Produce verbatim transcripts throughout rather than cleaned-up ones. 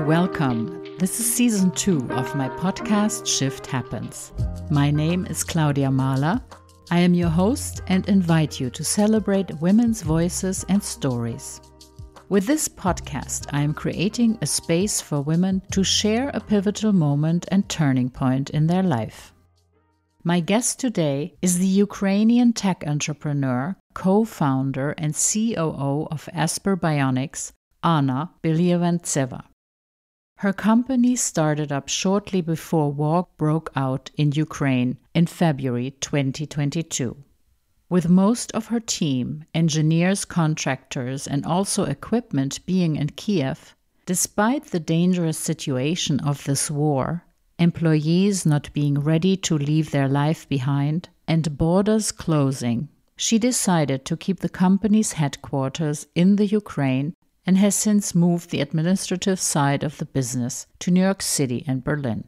Welcome. This is season two of my podcast, Shift Happens. My name is Claudia Mahler. I am your host and invite you to celebrate women's voices and stories. With this podcast, I am creating a space for women to share a pivotal moment and turning point in their life. My guest today is the Ukrainian tech entrepreneur, co-founder and C O O of Asper Bionics, Anna Belyavantseva. Her company started up shortly before war broke out in Ukraine in February twenty twenty-two. With most of her team, engineers, contractors, and also equipment being in Kiev, despite the dangerous situation of this war, employees not being ready to leave their life behind, and borders closing, she decided to keep the company's headquarters in the Ukraine and has since moved the administrative side of the business to New York City and Berlin.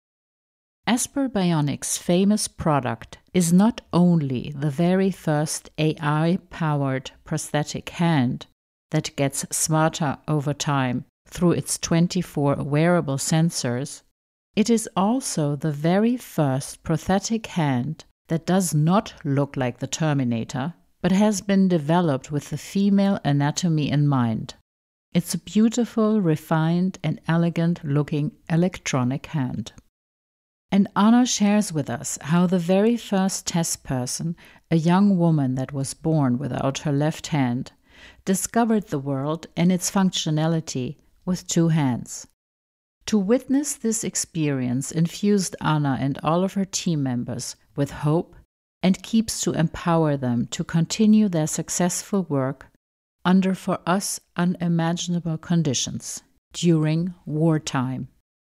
Asper Bionics' famous product is not only the very first A I-powered prosthetic hand that gets smarter over time through its twenty-four wearable sensors, it is also the very first prosthetic hand that does not look like the Terminator, but has been developed with the female anatomy in mind. It's a beautiful, refined, and elegant-looking electronic hand. And Anna shares with us how the very first test person, a young woman that was born without her left hand, discovered the world and its functionality with two hands. To witness this experience infused Anna and all of her team members with hope and keeps to empower them to continue their successful work under for us unimaginable conditions during wartime.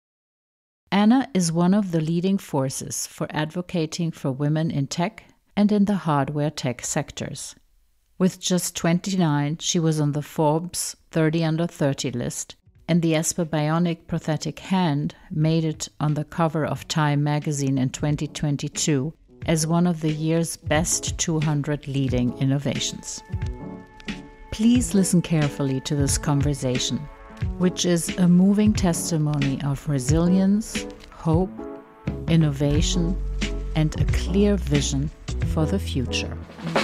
Anna is one of the leading forces for advocating for women in tech and in the hardware tech sectors. With just twenty-nine, she was on the Forbes thirty under thirty list, and the Asper Bionic prosthetic hand made it on the cover of Time magazine in twenty twenty-two as one of the year's best two hundred leading innovations. Please listen carefully to this conversation, which is a moving testimony of resilience, hope, innovation, and a clear vision for the future.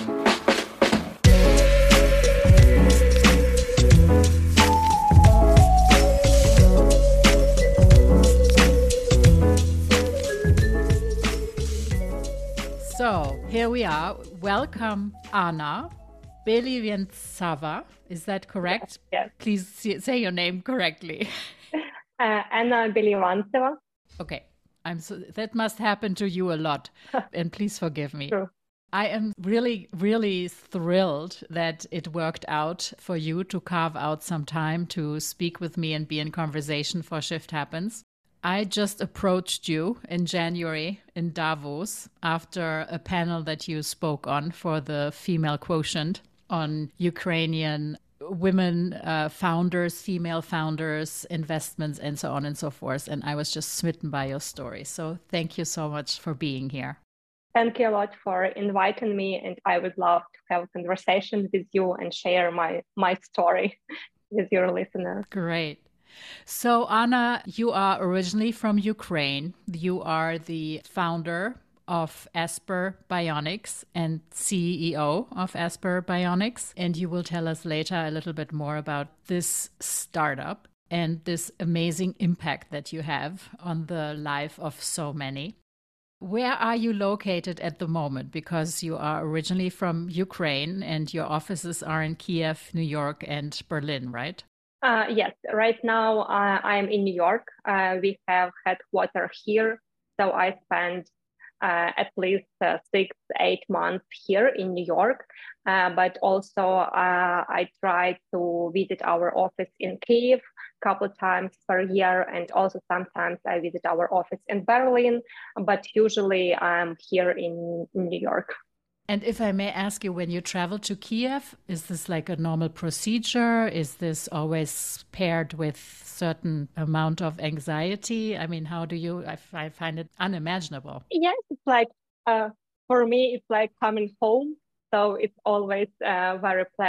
So, here we are. Welcome, Anna Belyavantseva, is that correct? Yes. Please say your name correctly. Uh, Anna Belyavantseva. Okay, I'm so that must happen to you a lot, and please forgive me. True. I am really, really thrilled that it worked out for you to carve out some time to speak with me and be in conversation for Shift Happens. I just approached you in January in Davos after a panel that you spoke on for the Female Quotient on Ukrainian women uh, founders, female founders, investments, and so on and so forth. And I was just smitten by your story. So thank you so much for being here. Thank you a lot for inviting me. And I would love to have a conversation with you and share my, my story with your listeners. Great. So Anna, you are originally from Ukraine. You are the founder of Asper Bionics and C E O of Asper Bionics. And you will tell us later a little bit more about this startup and this amazing impact that you have on the life of so many. Where are you located at the moment? Because you are originally from Ukraine and your offices are in Kiev, New York, and Berlin, right? Uh, yes, right now uh, I'm in New York. Uh, we have headquarters here. So I spend uh, at least uh, six, eight months here in New York. Uh, but also uh, I try to visit our office in Kyiv a couple of times per year. And also sometimes I visit our office in Berlin, but usually I'm here in, in New York. And if I may ask you, when you travel to Kiev, is this like a normal procedure? Is this always paired with certain amount of anxiety? I mean, how do you, I, I find it unimaginable. Yes, it's like, uh, for me, it's like coming home. So it's always uh, very pleasant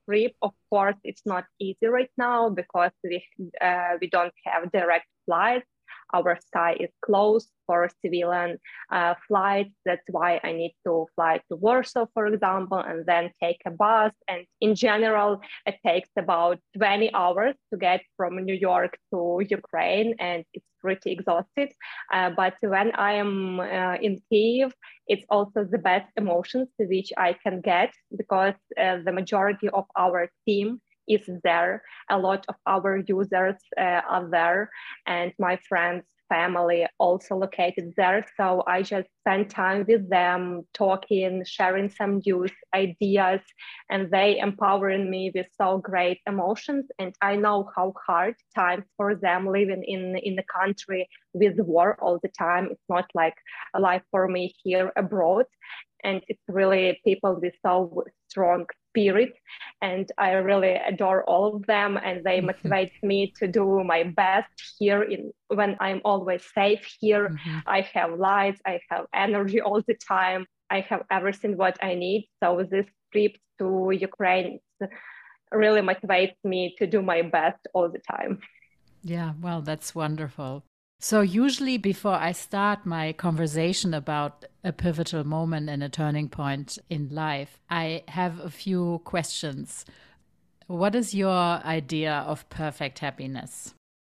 trip. Of course, it's not easy right now because we uh, we don't have direct flights. Our sky is closed for civilian uh, flights. That's why I need to fly to Warsaw, for example, and then take a bus. And in general, it takes about twenty hours to get from New York to Ukraine, and it's pretty exhausted. Uh, but when I am uh, in Kiev, it's also the best emotions which I can get because uh, the majority of our team is there. A lot of our users uh, are there, and my friends, family also located there. So I just spend time with them, talking, sharing some news, ideas, and they empowering me with so great emotions. And I know how hard times for them living in, in the country with war all the time. It's not like a life for me here abroad. And it's really people with so strong spirit. And I really adore all of them. And they motivate me to do my best here in when I'm always safe here. Mm-hmm. I have lights, I have energy all the time. I have everything what I need. So this trip to Ukraine really motivates me to do my best all the time. Yeah, well, that's wonderful. So usually before I start my conversation about a pivotal moment and a turning point in life, I have a few questions. What is your idea of perfect happiness?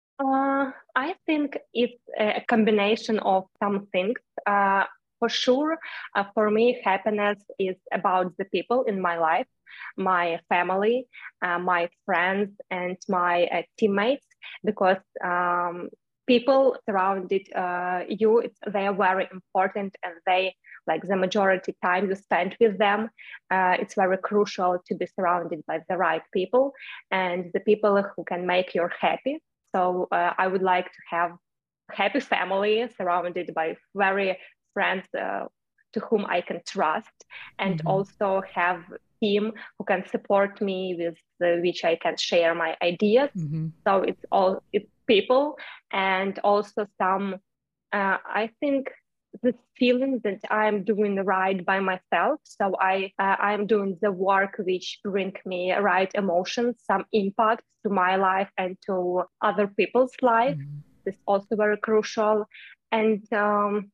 Uh, I think it's a combination of some things. Uh, for sure, uh, for me, happiness is about the people in my life, my family, uh, my friends, and my uh, teammates, because um, people surrounded uh, you, it's, they are very important, and they, like the majority time you spend with them, uh, it's very crucial to be surrounded by the right people and the people who can make you happy. So uh, I would like to have a happy family surrounded by very friends uh, to whom I can trust, and mm-hmm. also have a team who can support me with the, which I can share my ideas. Mm-hmm. So it's all it's people, and also some, uh, I think, the feeling that I'm doing right by myself. So I uh, I'm doing the work which bring me right emotions, some impact to my life and to other people's life. Mm-hmm. This is also very crucial. And um,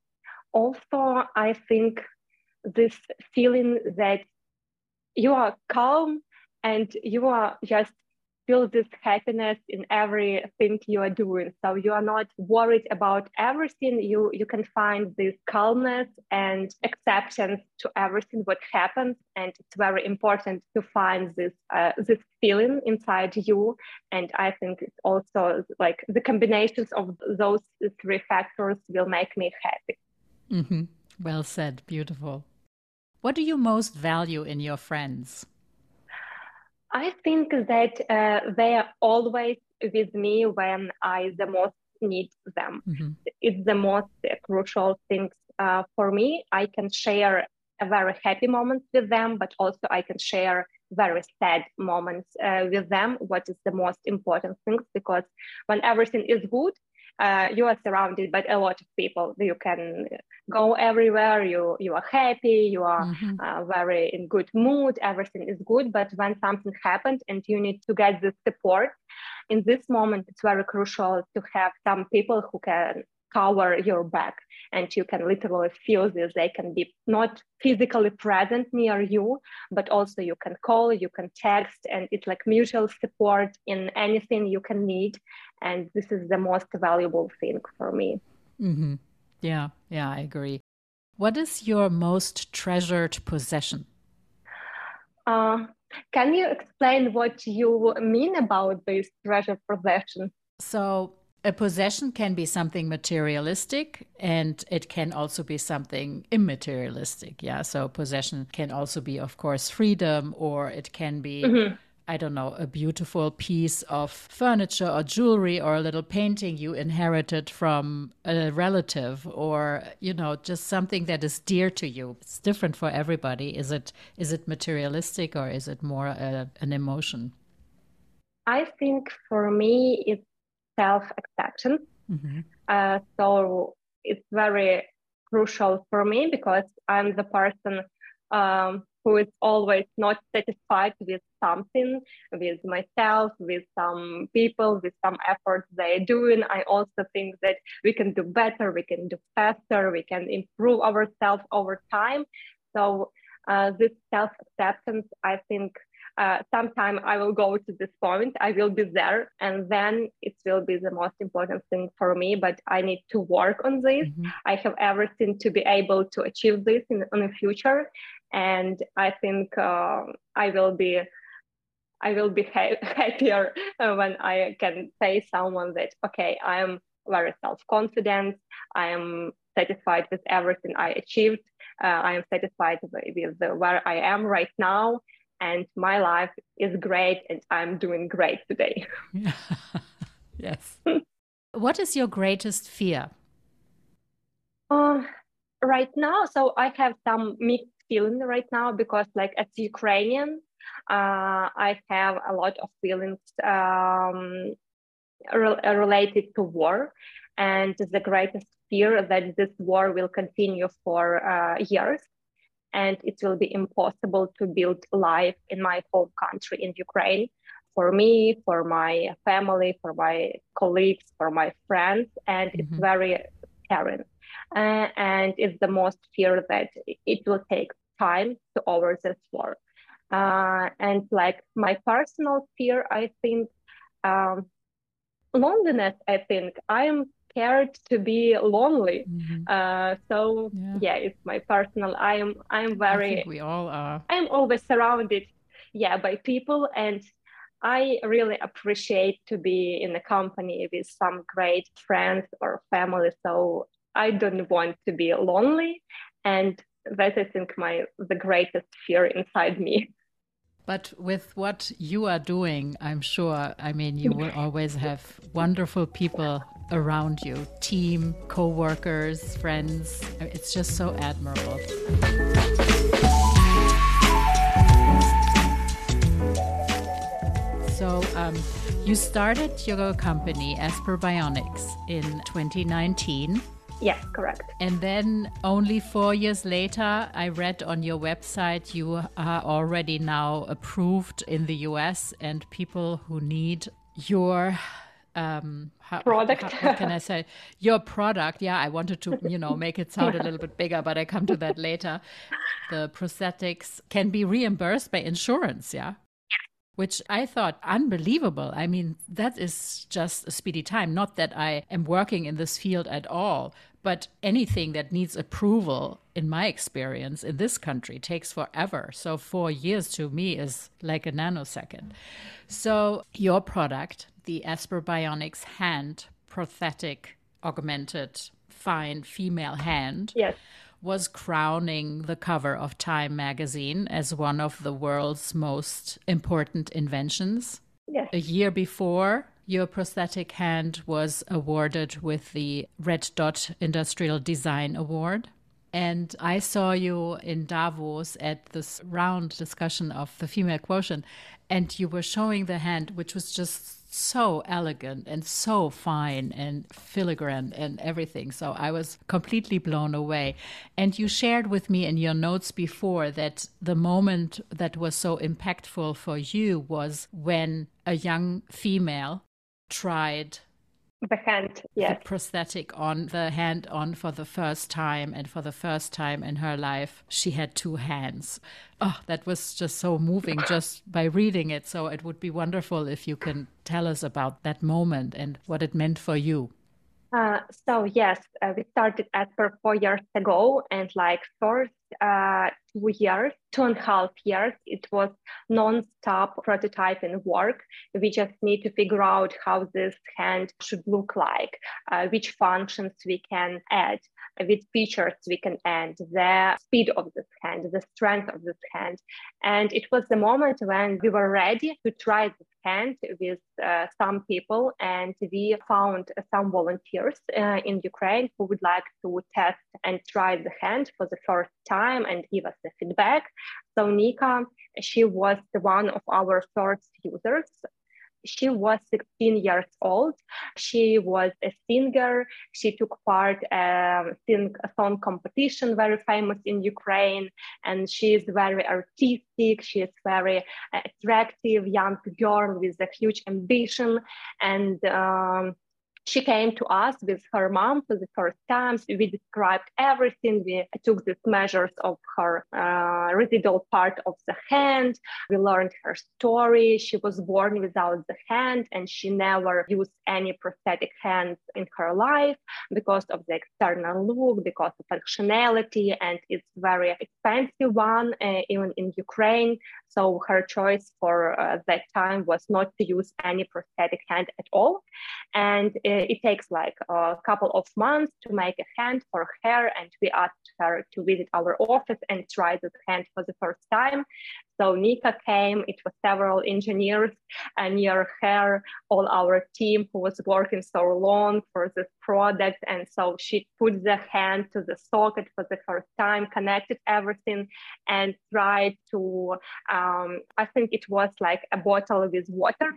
also I think this feeling that you are calm and you are just feel this happiness in everything you are doing. So you are not worried about everything. You you can find this calmness and acceptance to everything what happens. And it's very important to find this uh, this feeling inside you. And I think it's also like the combinations of those three factors will make me happy. Mm-hmm. Well said. Beautiful. What do you most value in your friends? I think that uh, they are always with me when I the most need them. Mm-hmm. It's the most uh, crucial things uh, for me. I can share a very happy moments with them, but also I can share very sad moments uh, with them. What is the most important things? Because when everything is good, uh, you are surrounded by a lot of people. You can go everywhere. You you are happy. You are mm-hmm. uh, very in good mood. Everything is good. But when something happens and you need to get the support, in this moment, it's very crucial to have some people who can cover your back, and you can literally feel this. They can be not physically present near you, but also you can call, you can text, and it's like mutual support in anything you can need. And this is the most valuable thing for me. Mm-hmm. Yeah, yeah, I agree. What is your most treasured possession? Uh, can you explain what you mean about this treasured possession? So a possession can be something materialistic, and it can also be something immaterialistic. Yeah. So possession can also be, of course, freedom, or it can be, mm-hmm. I don't know, a beautiful piece of furniture or jewelry or a little painting you inherited from a relative, or, you know, just something that is dear to you. It's different for everybody. Is it is it materialistic, or is it more a, an emotion? I think for me, it's self-acceptance. Mm-hmm. Uh, so it's very crucial for me because I'm the person um, who is always not satisfied with something, with myself, with some people, with some efforts they're doing. I also think that we can do better, we can do faster, we can improve ourselves over time. So uh, this self-acceptance, I think, uh, sometime I will go to this point, I will be there, and then it will be the most important thing for me, but I need to work on this. Mm-hmm. I have everything to be able to achieve this in, in the future. And I think uh, I will be I will be ha- happier when I can say someone that, okay, I am very self-confident, I am satisfied with everything I achieved, uh, I am satisfied with, with where I am right now, and my life is great and I'm doing great today. Yes. What is your greatest fear? Uh, right now, so I have some mixed feeling right now, because like as Ukrainian, uh, I have a lot of feelings um, re- related to war, and the greatest fear that this war will continue for uh, years, and it will be impossible to build life in my home country in Ukraine, for me, for my family, for my colleagues, for my friends, and mm-hmm. it's very scary. Uh, and it's the most fear that it will take time to over this war. Uh, and like my personal fear, I think um, loneliness. I think I am scared to be lonely. Mm-hmm. Uh, so yeah. yeah, it's my personal. I am. I am very. I think we all are. I am always surrounded, yeah, by people, and I really appreciate to be in a company with some great friends or family. So I don't want to be lonely, and that I think my the greatest fear inside me. But with what you are doing, I'm sure, I mean, you will always have wonderful people around you, team, co-workers, friends. It's just so admirable. So um, you started your company, Esper Bionics, in twenty nineteen. Yes, correct. And then only four years later, I read on your website you are already now approved in the U S, and people who need your um, how, product. How, what can I say? Your product. Yeah, I wanted to, you know, make it sound a little bit bigger, but I come to that later. The prosthetics can be reimbursed by insurance. Yeah. Which I thought unbelievable. I mean, that is just a speedy time. Not that I am working in this field at all, but anything that needs approval, in my experience, in this country takes forever. So four years to me is like a nanosecond. So your product, the Esper Bionics hand prosthetic augmented fine female hand, yes, was crowning the cover of Time magazine as one of the world's most important inventions. Yes. A year before, your prosthetic hand was awarded with the Red Dot Industrial Design Award. And I saw you in Davos at this round discussion of the female quotient, and you were showing the hand, which was just so elegant and so fine and filigrane and everything. So I was completely blown away. And you shared with me in your notes before that the moment that was so impactful for you was when a young female tried the hand, yes. the prosthetic on, the hand on for the first time, and for the first time in her life, she had two hands. Oh, that was just so moving just by reading it. So it would be wonderful if you can tell us about that moment and what it meant for you. Uh, so yes, uh, we started Esper four years ago, and like first uh, two years, two and a half years, it was non-stop prototyping work. We just need to figure out how this hand should look like, uh, which functions we can add, which features we can add, the speed of this hand, the strength of this hand. And it was the moment when we were ready to try this hand with uh, some people, and we found uh, some volunteers uh, in Ukraine who would like to test and try the hand for the first time and give us the feedback. So Nika, she was the one of our first users. she was sixteen years old. She was a singer. She took part in um, sing a song competition, very famous in Ukraine. And she is very artistic. She is very attractive young girl with a huge ambition. And um, she came to us with her mom for the first time. So we described everything. We took these measures of her uh, residual part of the hand. We learned her story. She was born without the hand, and she never used any prosthetic hands in her life because of the external look, because of functionality, and it's very expensive one, uh, even in Ukraine. So her choice for uh, that time was not to use any prosthetic hand at all. And uh, it takes like a couple of months to make a hand for her. And we asked her to visit our office and try this hand for the first time. So Nika came, it was several engineers uh, near her, all our team who was working so long for this product. And so she put the hand to the socket for the first time, connected everything, and tried to, um, I think it was like a bottle with water.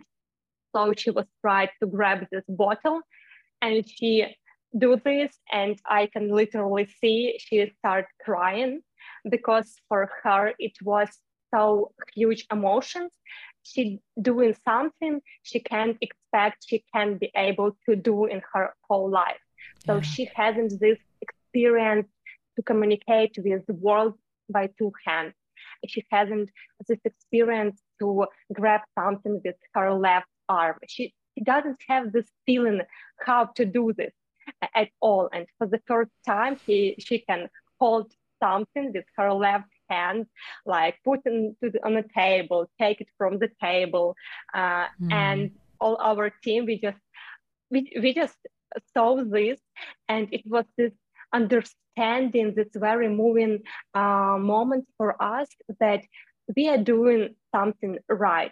So she was trying to grab this bottle, and she do this, and I can literally see she started crying, because for her it was so huge emotions. She doing something she can't expect she can be able to do in her whole life. So yeah. She hasn't this experience to communicate with the world by two hands. She hasn't this experience to grab something with her left arm. She, she doesn't have this feeling how to do this at all. And for the first time, she, she can hold something with her left hand, like put it on the table, take it from the table. Uh, mm. And all our team, we just, we, we just saw this, and it was this understanding, this very moving uh, moment for us that we are doing something right.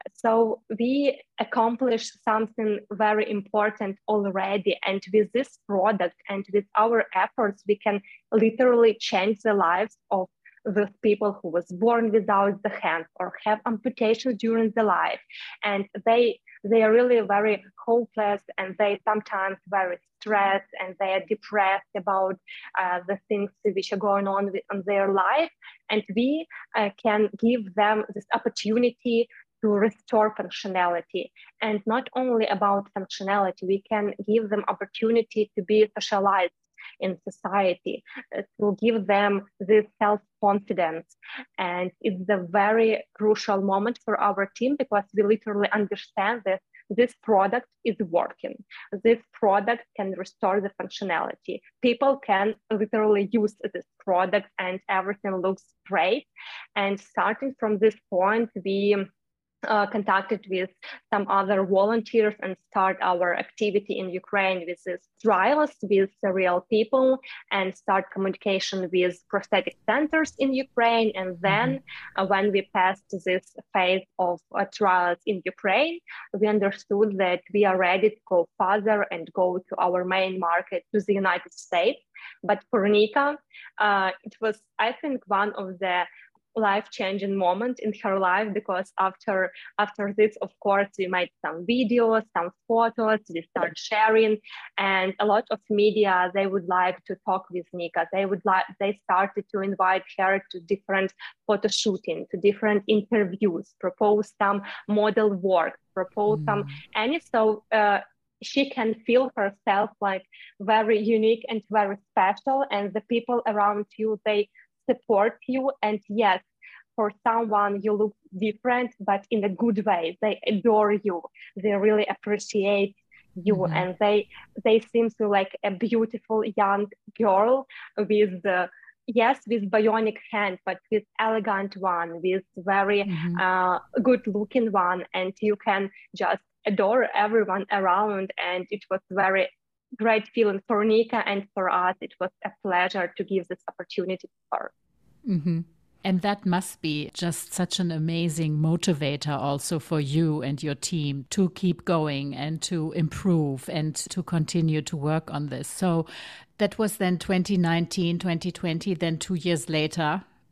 So we accomplished something very important already. And with this product and with our efforts, we can literally change the lives of the people who was born without the hand or have amputation during the life. And they they are really very hopeless, and they sometimes very stressed, and they are depressed about uh, the things which are going on with, in their life. And we uh, can give them this opportunity to restore functionality. And not only about functionality, we can give them opportunity to be socialized in society, uh, to give them this self-confidence. And it's a very crucial moment for our team, because we literally understand that this product is working. This product can restore the functionality. People can literally use this product and everything looks great. And starting from this point, we Uh, contacted with some other volunteers and start our activity in Ukraine with these trials with the real people, and start communication with prosthetic centers in Ukraine. And then mm-hmm. uh, when we passed this phase of uh, trials in Ukraine, we understood that we are ready to go further and go to our main market, to the United States. But for Nika, uh, it was, I think, one of the life-changing moment in her life, because after after this, of course, we made some videos, some photos, we start sharing, and a lot of media, they would like to talk with Nika. They would like they started to invite her to different photo shooting, to different interviews, propose some model work, propose mm. some any so uh, she can feel herself like very unique and very special, and the people around you, they support you. And yes, for someone you look different, but in a good way. They adore you. They really appreciate you, mm-hmm. and they they seem to like a beautiful young girl with the yes, with bionic hand, but with elegant one, with very mm-hmm. uh, good looking one, and you can just adore everyone around. And it was very great feeling for Nika, and for us, it was a pleasure to give this opportunity to her. Mm-hmm. And that must be just such an amazing motivator also for you and your team to keep going and to improve and to continue to work on this. So that was then twenty nineteen, twenty twenty, then two years later,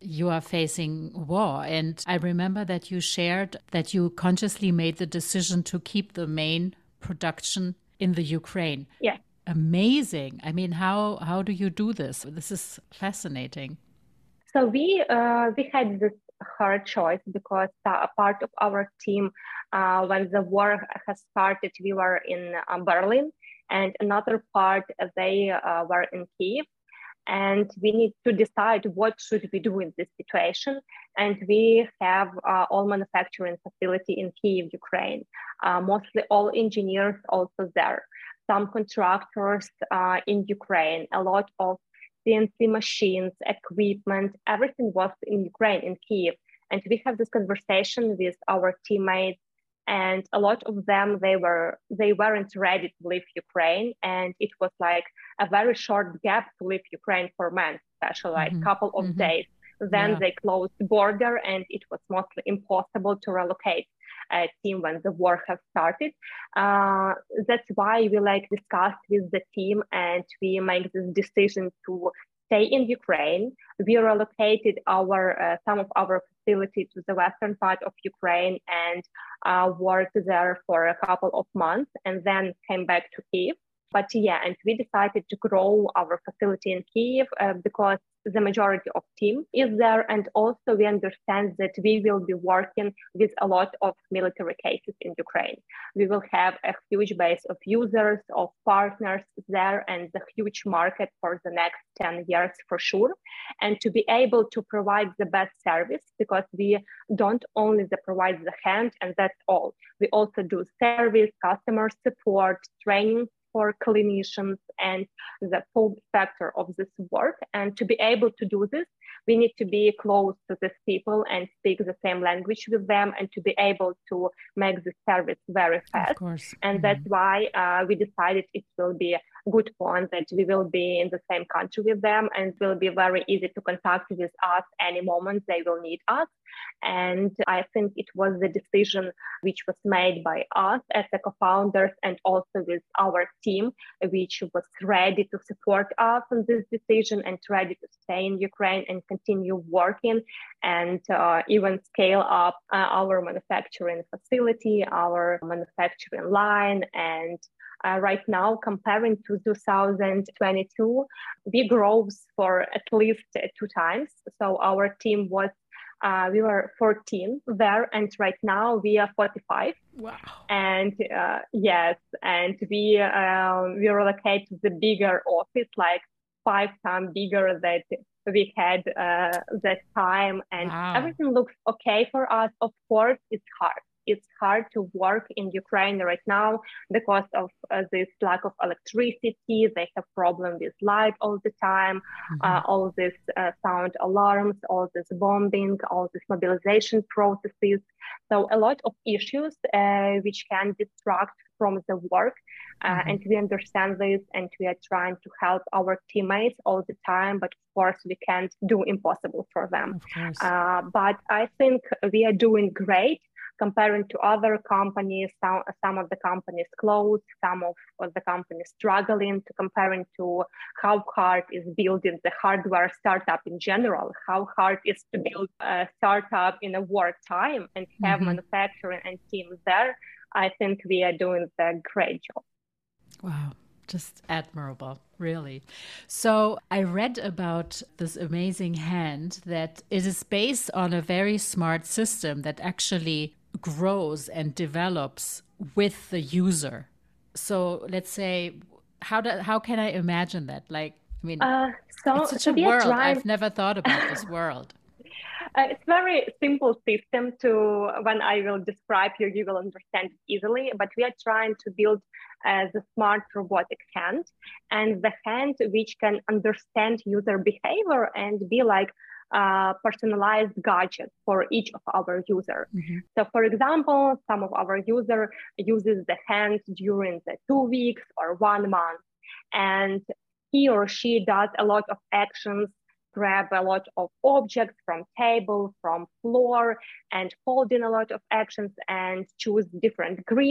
you are facing war. And I remember that you shared that you consciously made the decision to keep the main production in the Ukraine. Yeah. Amazing. I mean, how how do you do this? This is fascinating. So we uh, we had this hard choice because uh, a part of our team, uh, when the war has started, we were in uh, Berlin, and another part uh, they uh, were in Kiev. And we need to decide what should we do in this situation. And we have uh, all manufacturing facility in Kiev, Ukraine, uh, mostly all engineers also there, some contractors uh, in Ukraine, a lot of C N C machines, equipment, everything was in Ukraine, in Kiev. And we have this conversation with our teammates, and a lot of them, they were they weren't ready to leave Ukraine, and it was like a very short gap to leave Ukraine for men, especially like a mm-hmm. couple of mm-hmm. days. Then yeah. they closed the border, and it was mostly impossible to relocate a team when the war has started. Uh, that's why we like discussed with the team, and we make this decision to stay in Ukraine. We relocated our uh, some of our facility to the western part of Ukraine and uh, worked there for a couple of months, and then came back to Kiev. But yeah, and we decided to grow our facility in Kiev uh, because the majority of team is there. And also we understand that we will be working with a lot of military cases in Ukraine. We will have a huge base of users, of partners there, and a huge market for the next ten years for sure. And to be able to provide the best service, because we don't only provide the hand and that's all. We also do service, customer support, training for clinicians, and the full spectrum of this work. And to be able to do this, we need to be close to these people and speak the same language with them, and to be able to make the service very fast. Of course. And mm-hmm. that's why uh, we decided it will be a good point that we will be in the same country with them, and it will be very easy to contact with us any moment they will need us. And I think it was the decision which was made by us as the co-founders, and also with our team, which was ready to support us on this decision and ready to stay in Ukraine and continue working, and uh, even scale up uh, our manufacturing facility, our manufacturing line. And uh, right now, comparing to two thousand twenty-two, we grew for at least two times. So our team was Uh, we were fourteen there, and right now we are forty-five. Wow! And uh, yes, and we uh, we relocate to the bigger office, like five times bigger that we had uh, that time, and wow. everything looks okay for us. Of course, it's hard. It's hard to work in Ukraine right now because of uh, this lack of electricity. They have problem with light all the time, mm-hmm. uh, all this uh, sound alarms, all this bombing, all this mobilization processes. So a lot of issues uh, which can distract from the work. Uh, mm-hmm. And we understand this, and we are trying to help our teammates all the time. But of course, we can't do impossible for them. Uh, but I think we are doing great. Comparing to other companies, some, some of the companies closed, some of, of the companies struggling, to comparing to how hard is building the hardware startup in general, how hard is to build a startup in a war time and have mm-hmm. manufacturing and teams there. I think we are doing a great job. Wow. Just admirable, really. So I read about this amazing hand that it is based on a very smart system that actually grows and develops with the user. So let's say, how do, how can I imagine that? Like, I mean, uh, so, it's such so a world. Trying... I've never thought about this world. Uh, it's very simple system to, when I will describe you, you will understand it easily, but we are trying to build uh, the smart robotic hand, and the hand which can understand user behavior and be like uh, personalized gadget for each of our user. Mm-hmm. So for example, some of our user uses the hand during the two weeks or one month, and he or she does a lot of actions, grab a lot of objects from table, from floor, and hold in a lot of actions and choose different grips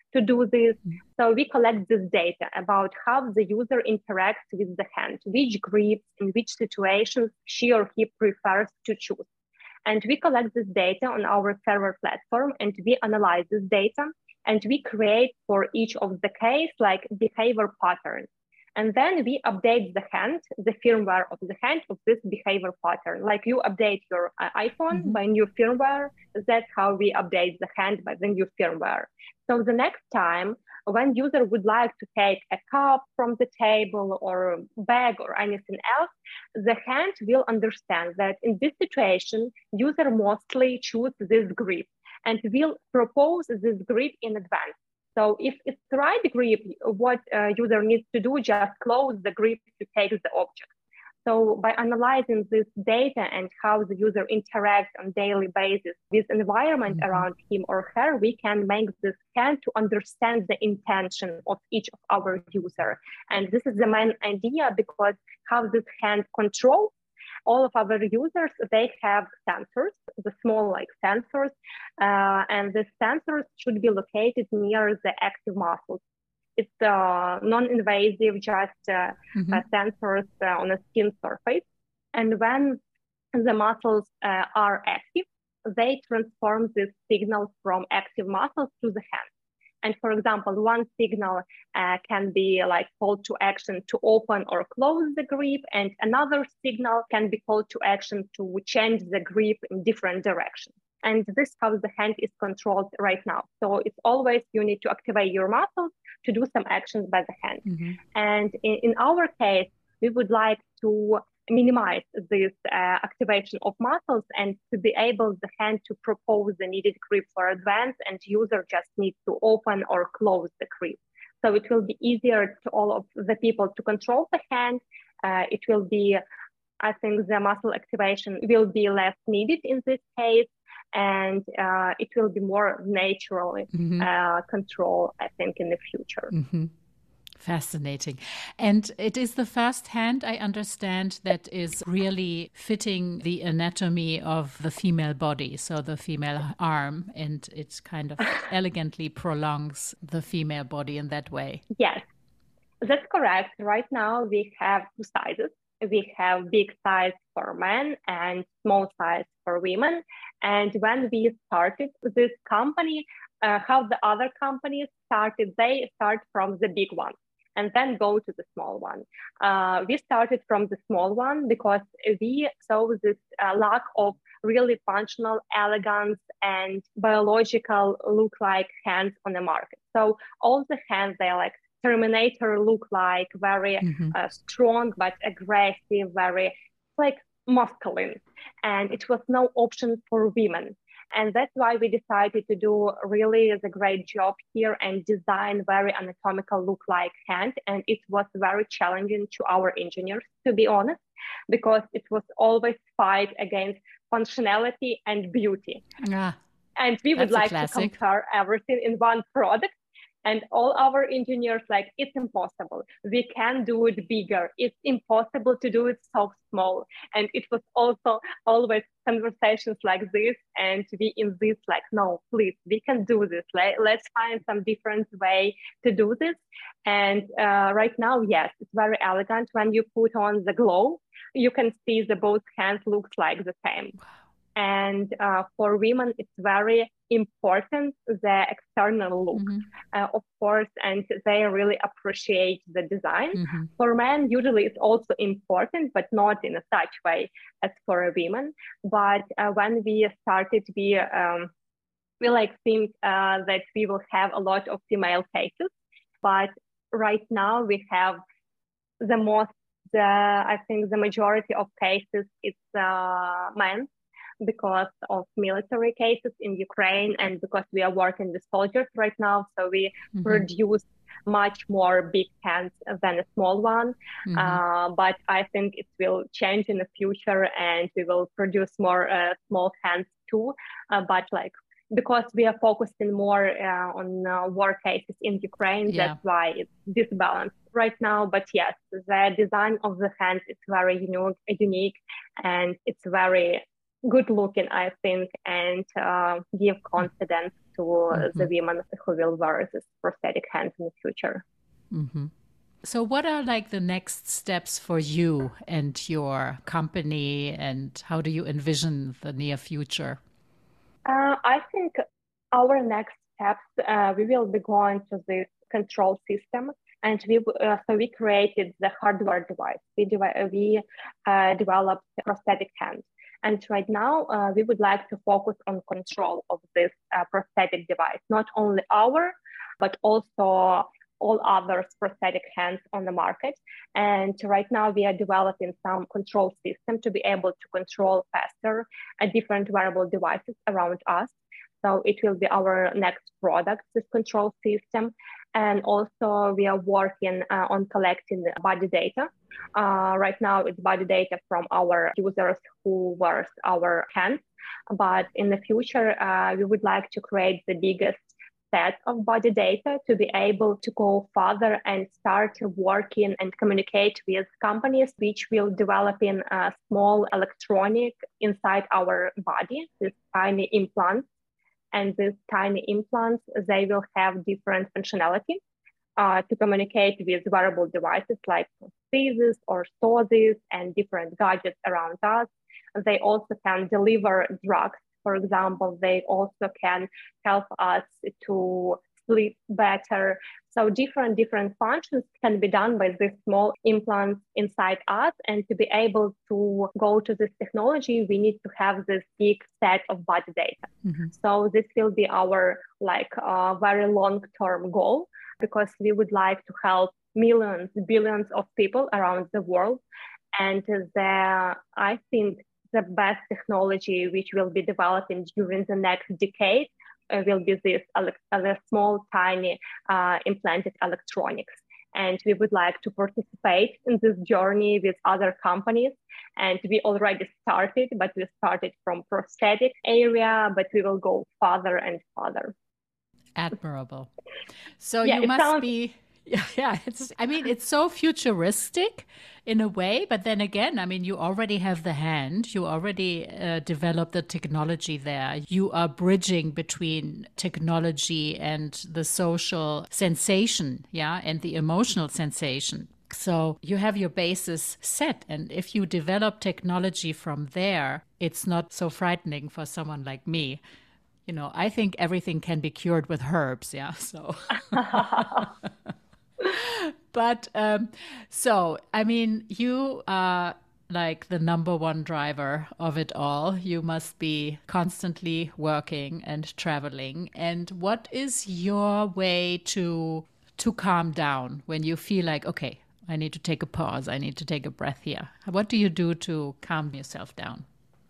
to do this. So we collect this data about how the user interacts with the hand, which grips, in which situations she or he prefers to choose. And we collect this data on our server platform, and we analyze this data, and we create for each of the case like behavior patterns. And then we update the hand, the firmware of the hand of this behavior pattern. Like you update your uh, iPhone mm-hmm. by new firmware, that's how we update the hand by the new firmware. So the next time when user would like to take a cup from the table or bag or anything else, the hand will understand that in this situation, user mostly choose this grip and will propose this grip in advance. So if it's the right grip, what uh, user needs to do, just close the grip to take the object. So by analyzing this data and how the user interacts on daily basis with environment mm-hmm. around him or her, we can make this hand to understand the intention of each of our user. And this is the main idea, because how this hand controls all of our users, they have sensors, the small like sensors, uh, and the sensors should be located near the active muscles. It's uh, non-invasive, just uh, mm-hmm. uh, sensors uh, on a skin surface. And when the muscles uh, are active, they transform this signal from active muscles to the hand. And for example, one signal uh, can be like call to action to open or close the grip, and another signal can be call to action to change the grip in different directions. And this is how the hand is controlled right now. So it's always you need to activate your muscles to do some actions by the hand. Mm-hmm. And in, in our case, we would like to minimize this uh, activation of muscles and to be able the hand to propose the needed grip for advance, and user just needs to open or close the grip. So it will be easier to all of the people to control the hand. Uh, it will be, I think the muscle activation will be less needed in this case, and uh, it will be more natural mm-hmm. uh, control, I think, in the future. Mm-hmm. Fascinating. And it is the first hand, I understand, that is really fitting the anatomy of the female body, so the female arm, and it kind of elegantly prolongs the female body in that way. Yes, that's correct. Right now we have two sizes. We have big size for men and small size for women. And when we started this company, uh, how the other companies started, they start from the big one and then go to the small one. Uh, we started from the small one because we saw this uh, lack of really functional, elegance, and biological look-like hands on the market. So all the hands, they're like Terminator look like, very mm-hmm. uh, strong but aggressive, very like masculine. And it was no option for women. And that's why we decided to do really a great job here and design very anatomical look-like hand. And it was very challenging to our engineers, to be honest, because it was always fight against functionality and beauty. Ah, and we would like to compare everything in one product. And all our engineers like, it's impossible. We can do it bigger. It's impossible to do it so small. And it was also always conversations like this. And we in this like, no, please, we can do this. Like, let's find some different way to do this. And uh, right now, yes, it's very elegant. When you put on the glove, you can see the both hands looks like the same. And uh, for women, it's very important, the external look, mm-hmm. uh, of course, and they really appreciate the design. Mm-hmm. For men, usually it's also important, but not in a such way as for women. But uh, when we started, we, um, we like think uh, that we will have a lot of female cases. But right now we have the most, the, I think the majority of cases, it's uh, men, because of military cases in Ukraine and because we are working with soldiers right now. So we mm-hmm. produce much more big hands than a small one. Mm-hmm. Uh, but I think it will change in the future and we will produce more uh, small hands too. Uh, but like, because we are focusing more uh, on uh, war cases in Ukraine, yeah. that's why it's disbalanced right now. But yes, the design of the hands is very unique, unique and it's very good looking, I think, and uh, give confidence to mm-hmm. the women who will wear this prosthetic hands in the future. Mm-hmm. So what are like the next steps for you and your company, and how do you envision the near future? Uh, I think our next steps, uh, we will be going to this control system, and we uh, so we created the hardware device. We, de- we uh, developed a prosthetic hand. And right now, uh, we would like to focus on control of this uh, prosthetic device, not only our, but also all other prosthetic hands on the market. And right now, we are developing some control system to be able to control faster uh, different wearable devices around us. So it will be our next product, this control system. And also we are working uh, on collecting body data. Uh, right now it's body data from our users who wear our hands. But in the future, uh, we would like to create the biggest set of body data to be able to go further and start working and communicate with companies which will develop in a small electronic inside our body, this tiny implants. And these tiny implants, they will have different functionality uh, to communicate with wearable devices like prostheses or stoses and different gadgets around us. They also can deliver drugs. For example, they also can help us to sleep better. So different, different functions can be done by these small implants inside us. And to be able to go to this technology, we need to have this big set of body data. Mm-hmm. So this will be our like uh, very long-term goal, because we would like to help millions, billions of people around the world. And the, I think the best technology which will be developing during the next decade Uh, will be this uh, small, tiny uh, implanted electronics. And we would like to participate in this journey with other companies. And we already started, but we started from prosthetic area, but we will go further and further. Admirable. So yeah, you must sounds- be... Yeah, yeah. It's, I mean, it's so futuristic in a way, but then again, I mean, you already have the hand, you already uh, developed the technology there. You are bridging between technology and the social sensation, yeah, and the emotional sensation. So you have your basis set. And if you develop technology from there, it's not so frightening for someone like me. You know, I think everything can be cured with herbs, yeah, so... But um, so, I mean, you are like the number one driver of it all. You must be constantly working and traveling. And what is your way to to calm down when you feel like, okay, I need to take a pause, I need to take a breath here? What do you do to calm yourself down?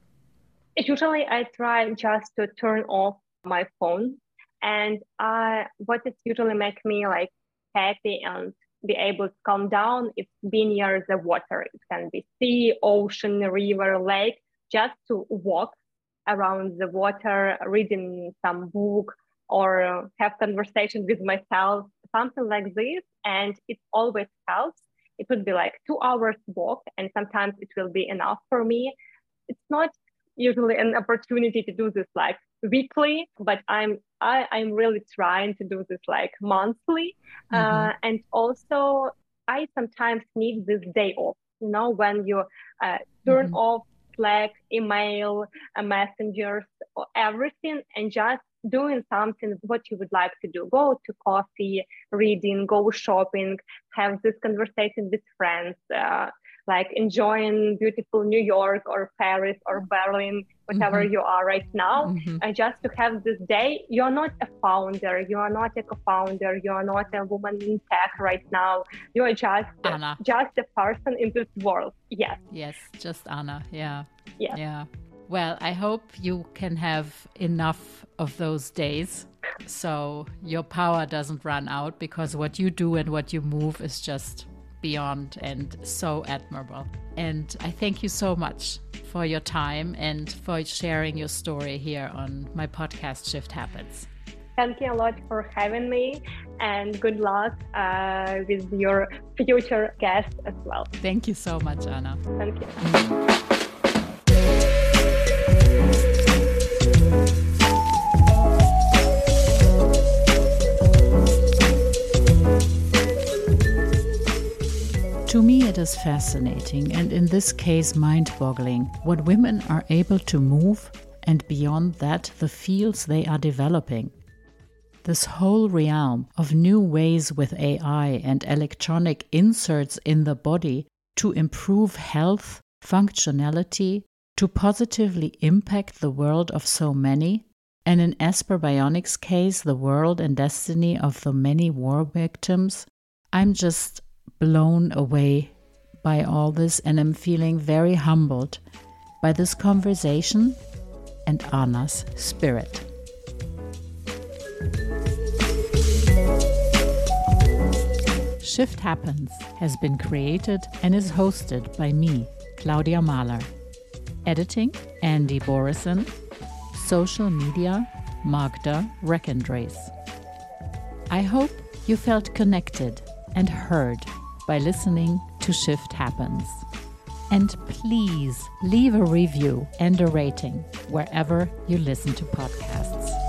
Usually I try just to turn off my phone. And I, what it usually makes me like happy and be able to calm down, it's being near the water. It can be sea, ocean, river, lake, just to walk around the water, reading some book, or have conversation with myself, something like this. And it always helps. It would be like two hours walk, and sometimes it will be enough for me. It's not usually an opportunity to do this like weekly, but I'm I, I'm really trying to do this like monthly. Mm-hmm. Uh, and also I sometimes need this day off, you know, when you uh, turn mm-hmm. off Slack, email, uh, messengers, or everything, and just doing something what you would like to do. Go to coffee, reading, go shopping, have this conversation with friends, uh, like enjoying beautiful New York or Paris or Berlin, whatever mm-hmm. you are right now. Mm-hmm. And just to have this day, you're not a founder, you are not a co-founder, you are not a woman in tech right now. You are just, Anna. just a person in this world. Yes. Yes, just Anna. Yeah. Yeah. Yeah. Well, I hope you can have enough of those days so your power doesn't run out, because what you do and what you move is just beyond and so admirable. And I thank you so much for your time and for sharing your story here on my podcast, Shift Happens. Thank you a lot for having me, and good luck uh, with your future guests as well. Thank you so much, Anna. Thank you. fascinating and in this case mind-boggling what women are able to move, and beyond that the fields they are developing. This whole realm of new ways with A I and electronic inserts in the body to improve health, functionality, to positively impact the world of so many, and in Esper Bionics' case, the world and destiny of the many war victims. I'm just blown away by all this, and I'm feeling very humbled by this conversation and Anna's spirit. Shift Happens has been created and is hosted by me, Claudia Mahler. Editing, Andy Borison. Social media, Magda Reckendreis. I hope you felt connected and heard by listening to Shift Happens. And please leave a review and a rating wherever you listen to podcasts.